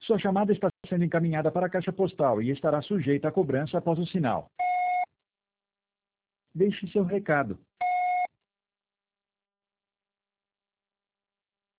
Sua chamada está sendo encaminhada para a caixa postal e estará sujeita a cobrança após o sinal. Deixe seu recado.